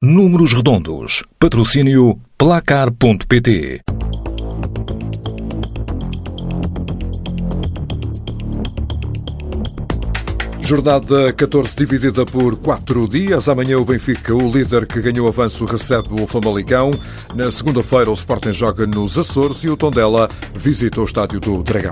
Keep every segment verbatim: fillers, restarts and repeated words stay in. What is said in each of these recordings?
Números Redondos. Patrocínio Placar ponto pt. Jornada catorze dividida por quatro dias. Amanhã o Benfica, o líder que ganhou avanço, recebe o Famalicão. Na segunda-feira o Sporting joga nos Açores e o Tondela visita o Estádio do Dragão.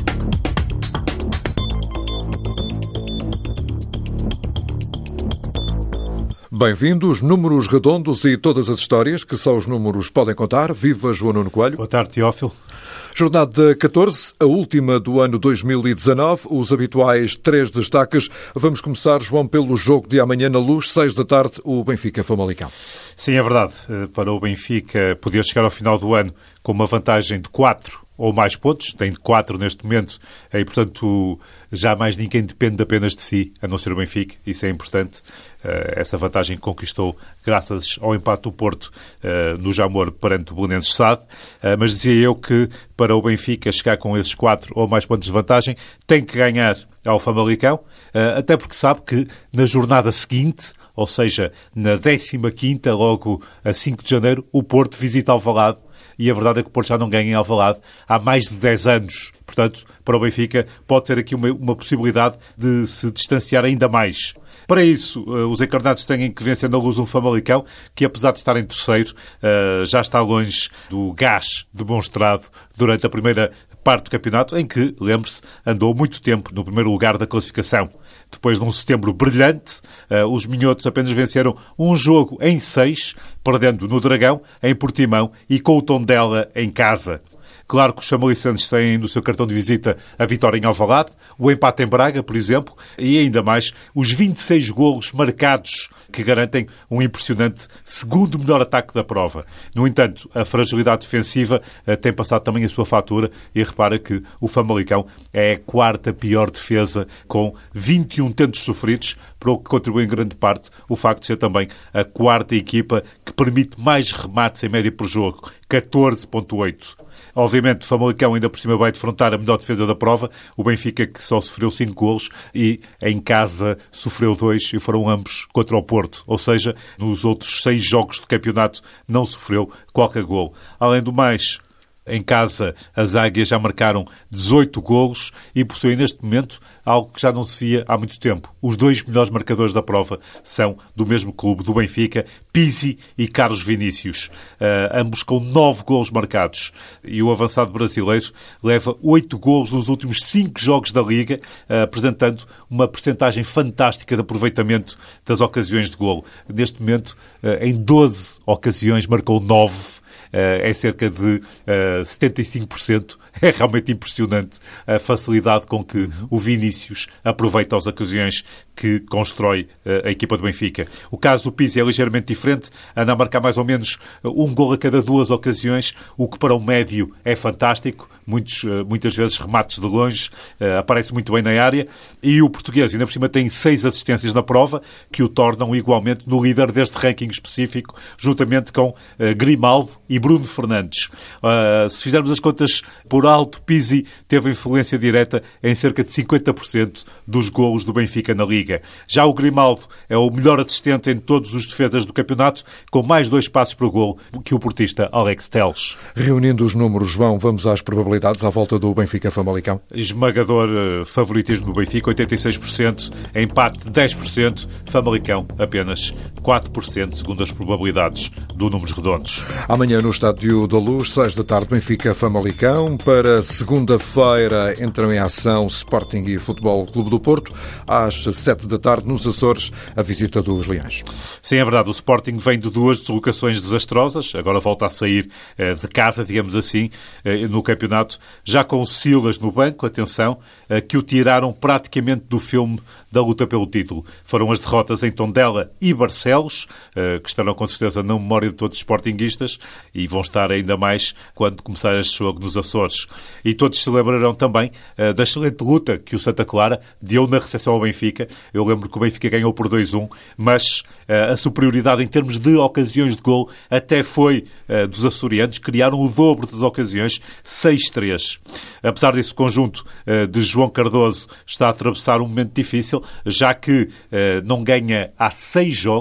Bem-vindos, Números Redondos e todas as histórias que só os números podem contar. Viva João Nuno Coelho. Boa tarde, Teófilo. Jornada catorze, a última do ano dois mil e dezanove, os habituais três destaques. Vamos começar, João, pelo jogo de amanhã na Luz, seis da tarde, o Benfica-Famalicão. Sim, é verdade. Para o Benfica poder chegar ao final do ano com uma vantagem de quatro ou mais pontos, tem quatro neste momento, e portanto já mais ninguém depende apenas de si, a não ser o Benfica, isso é importante. Essa vantagem conquistou graças ao empate do Porto no Jamor perante o Belenenses S A D, mas dizia eu que para o Benfica chegar com esses quatro ou mais pontos de vantagem tem que ganhar ao Famalicão, até porque sabe que na jornada seguinte, ou seja, na décima quinta, logo a cinco de janeiro, o Porto visita Alvalade. E a verdade é que o Porto já não ganha em Alvalade há mais de dez anos. Portanto, para o Benfica pode ser aqui uma, uma possibilidade de se distanciar ainda mais. Para isso, os encarnados têm que vencer na Luz um Famalicão, que apesar de estar em terceiro, já está longe do gás demonstrado durante a primeira parte do campeonato, em que, lembre-se, andou muito tempo no primeiro lugar da classificação. Depois de um setembro brilhante, os minhotos apenas venceram um jogo em seis, perdendo no Dragão, em Portimão e com o Tondela em casa. Claro que os chamalicenses têm no seu cartão de visita a vitória em Alvalade, o empate em Braga, por exemplo, e ainda mais os vinte e seis golos marcados que garantem um impressionante segundo melhor ataque da prova. No entanto, a fragilidade defensiva tem passado também a sua fatura e repara que o Famalicão é a quarta pior defesa com vinte e um tentos sofridos, para o que contribui em grande parte o facto de ser também a quarta equipa que permite mais remates em média por jogo, catorze vírgula oito. Obviamente, o Famalicão ainda por cima vai defrontar a melhor defesa da prova, o Benfica que só sofreu cinco golos e em casa sofreu dois e foram ambos contra o Porto. Ou seja, nos outros seis jogos de campeonato não sofreu qualquer golo. Além do mais, em casa, as Águias já marcaram dezoito golos e possuem neste momento algo que já não se via há muito tempo. Os dois melhores marcadores da prova são do mesmo clube, do Benfica, Pizzi e Carlos Vinícius. Uh, ambos com nove golos marcados. E o avançado brasileiro leva oito golos nos últimos cinco jogos da Liga, uh, apresentando uma percentagem fantástica de aproveitamento das ocasiões de golo. Neste momento, uh, em doze ocasiões, marcou nove. Uh, é cerca de uh, setenta e cinco por cento. É realmente impressionante a facilidade com que o Vinícius aproveita as ocasiões que constrói uh, a equipa do Benfica. O caso do Pizzi é ligeiramente diferente, anda a marcar mais ou menos um gol a cada duas ocasiões, o que para o médio é fantástico, Muitos, uh, muitas vezes remates de longe, uh, aparece muito bem na área, e o português ainda por cima tem seis assistências na prova, que o tornam igualmente no líder deste ranking específico, juntamente com uh, Grimaldo e Bruno Fernandes. Uh, se fizermos as contas por alto, Pizzi teve influência direta em cerca de cinquenta por cento dos golos do Benfica na Liga. Já o Grimaldo é o melhor assistente em todos os defesas do campeonato, com mais dois passos para o golo que o portista Alex Telles. Reunindo os números, João, vamos às probabilidades à volta do Benfica-Famalicão. Esmagador uh, favoritismo do Benfica, oitenta e seis por cento, empate dez por cento, Famalicão apenas quatro por cento, segundo as probabilidades do Números Redondos. Amanhã no Estádio da Luz, seis da tarde, Benfica-Famalicão. Para segunda-feira entram em ação Sporting e Futebol Clube do Porto. Às sete da tarde, nos Açores, a visita dos Leões. Sim, é verdade. O Sporting vem de duas deslocações desastrosas. Agora volta a sair eh, de casa, digamos assim, eh, no campeonato. Já com o Silas no banco, atenção, eh, que o tiraram praticamente do filme da luta pelo título. Foram as derrotas em Tondela e Barcelos, eh, que estarão com certeza na memória de todos os sportinguistas e vão estar ainda mais quando começar este jogo nos Açores. E todos se lembrarão também uh, da excelente luta que o Santa Clara deu na recepção ao Benfica. Eu lembro que o Benfica ganhou por dois a um, mas uh, a superioridade em termos de ocasiões de golo até foi uh, dos açorianos. Criaram o dobro das ocasiões, seis a três. Apesar disso, o conjunto uh, de João Cardoso está a atravessar um momento difícil, já que uh, não ganha há seis jogos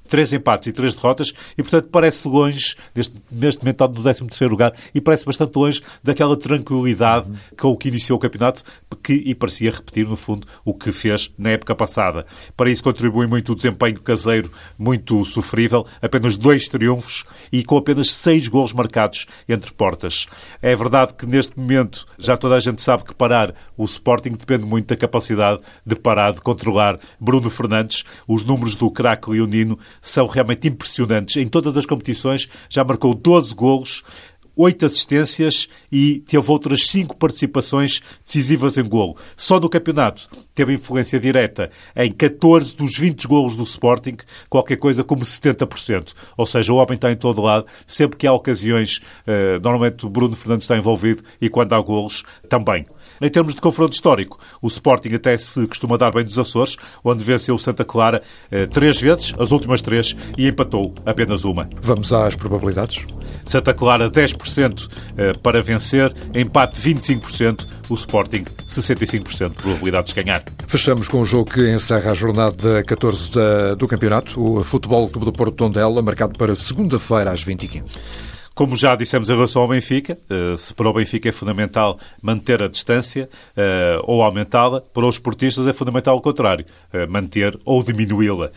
três empates e três derrotas e, portanto, parece longe, neste, neste momento, no décimo terceiro lugar, e parece bastante longe daquela tranquilidade com o que iniciou o campeonato que, e parecia repetir, no fundo, o que fez na época passada. Para isso contribui muito o desempenho caseiro, muito sofrível, apenas dois triunfos e com apenas seis golos marcados entre portas. É verdade que, neste momento, já toda a gente sabe que parar o Sporting depende muito da capacidade de parar, de controlar Bruno Fernandes. Os números do craque leonino são realmente impressionantes. Em todas as competições já marcou doze golos, oito assistências e teve outras cinco participações decisivas em golo. Só no campeonato teve influência direta em catorze dos vinte golos do Sporting, qualquer coisa como setenta por cento. Ou seja, o homem está em todo lado. Sempre que há ocasiões, eh, normalmente o Bruno Fernandes está envolvido e quando há golos, também. Em termos de confronto histórico, o Sporting até se costuma dar bem dos Açores, onde venceu o Santa Clara eh, três vezes, as últimas três, e empatou apenas uma. Vamos às probabilidades. Santa Clara dez por cento para vencer, empate vinte e cinco por cento, o Sporting sessenta e cinco por cento de probabilidades de ganhar. Fechamos com o jogo que encerra a jornada catorze da, do campeonato, o Futebol Clube do Porto Tondela, marcado para segunda-feira às vinte e quinze. Como já dissemos em relação ao Benfica, se para o Benfica é fundamental manter a distância ou aumentá-la, para os esportistas é fundamental o contrário, manter ou diminuí-la.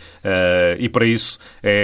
E para isso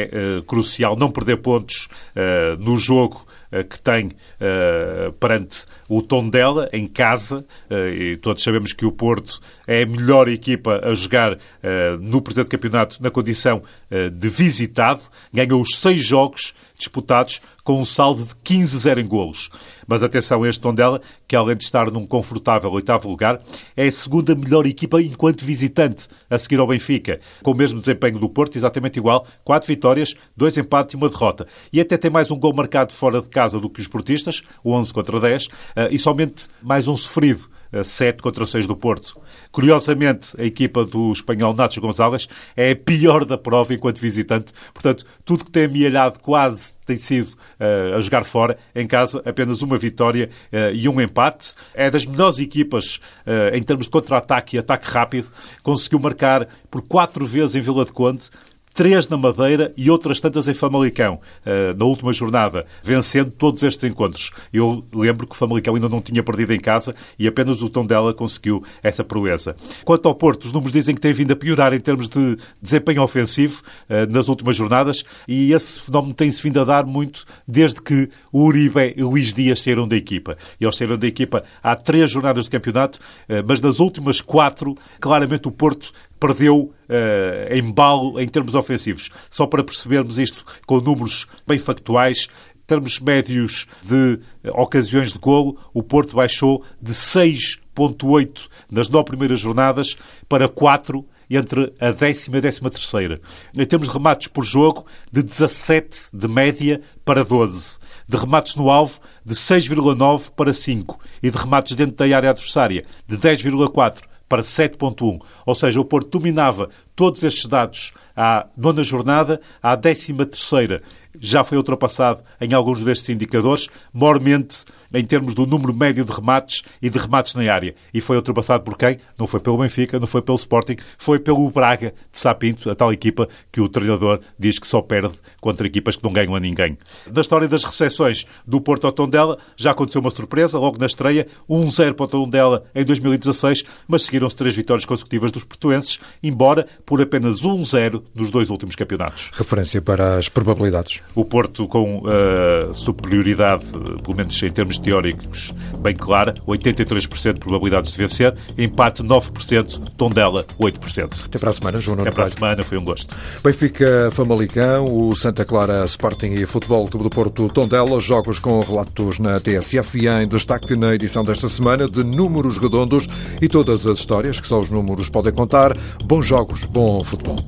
é crucial não perder pontos no jogo que tem uh, perante o Tondela, em casa, uh, e todos sabemos que o Porto é a melhor equipa a jogar uh, no presente campeonato na condição uh, de visitado, ganhou os seis jogos disputados com um saldo de quinze a zero em golos. Mas atenção a este Tondela, que além de estar num confortável oitavo lugar, é a segunda melhor equipa enquanto visitante, a seguir ao Benfica, com o mesmo desempenho do Porto, exatamente igual, quatro vitórias, dois empates e uma derrota. E até tem mais um gol marcado fora de casa do que os portistas, onze contra dez, e somente mais um sofrido, sete contra seis do Porto. Curiosamente, a equipa do espanhol Nacho González é a pior da prova enquanto visitante. Portanto, tudo que tem amealhado quase tem sido uh, a jogar fora. Em casa, apenas uma vitória uh, e um empate. É das melhores equipas uh, em termos de contra-ataque e ataque rápido. Conseguiu marcar por quatro vezes em Vila de Conde, três na Madeira e outras tantas em Famalicão, na última jornada, vencendo todos estes encontros. Eu lembro que o Famalicão ainda não tinha perdido em casa e apenas o Tondela conseguiu essa proeza. Quanto ao Porto, os números dizem que tem vindo a piorar em termos de desempenho ofensivo nas últimas jornadas e esse fenómeno tem-se vindo a dar muito desde que o Uribe e o Luís Dias saíram da equipa. Eles saíram da equipa há três jornadas de campeonato, mas nas últimas quatro, claramente o Porto perdeu uh, embalo em termos ofensivos. Só para percebermos isto com números bem factuais, termos médios de uh, ocasiões de golo, o Porto baixou de seis vírgula oito nas nove primeiras jornadas para quatro entre a décima e a décima terceira. Em termos de remates por jogo, de dezassete de média para doze. De remates no alvo, de seis vírgula nove para cinco. E de remates dentro da área adversária, de dez vírgula quatro para sete vírgula um. Ou seja, o Porto dominava todos estes dados à nona jornada, à décima terceira. Já foi ultrapassado em alguns destes indicadores, mormente em termos do número médio de remates e de remates na área. E foi ultrapassado por quem? Não foi pelo Benfica, não foi pelo Sporting, foi pelo Braga de Sapinto, a tal equipa que o treinador diz que só perde contra equipas que não ganham a ninguém. Na história das recepções do Porto ao Tondela, já aconteceu uma surpresa, logo na estreia, um zero para o Tondela em dois mil e dezasseis, mas seguiram-se três vitórias consecutivas dos portuenses, embora por apenas um zero nos dois últimos campeonatos. Referência para as probabilidades. O Porto com uh, superioridade, pelo menos em termos teóricos, bem clara, oitenta e três por cento de probabilidades de vencer, empate nove por cento, Tondela oito por cento. Até para a semana, João Nuno. Até para a semana, foi um gosto. Benfica, Famalicão, o Santa Clara Sporting e Futebol Clube do Porto Tondela, jogos com relatos na T S F e em destaque na edição desta semana de Números Redondos e todas as histórias que só os números podem contar. Bons jogos, bom futebol.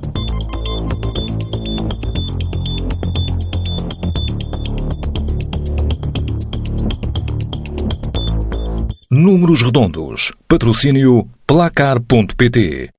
Números Redondos. Patrocínio placar ponto pt.